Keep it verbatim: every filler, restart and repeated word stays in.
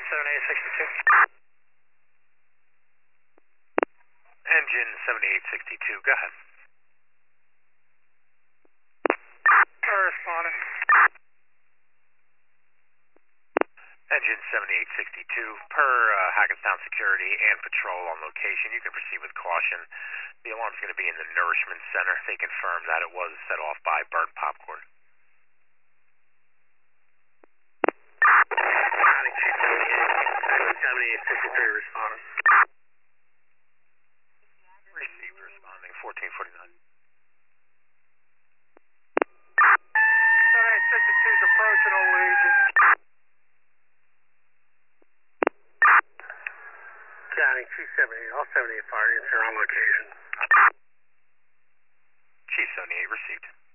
seventy-eight sixty-two. Engine seventy-eight sixty-two, go ahead. Correspondent. Engine seventy-eight sixty-two, per uh, Hackettstown Security and Patrol on location, you can proceed with caution. The alarm's going to be in the Nourishment Center. They confirmed that it was set off by burnt popcorn. seventy-eight fifty-three responding. Received responding, fourteen forty-nine. seventy-eight sixty-two is approaching Old Legion. County two seventy-eight, all seventy-eight fire units are on location. Chief seventy-eight received.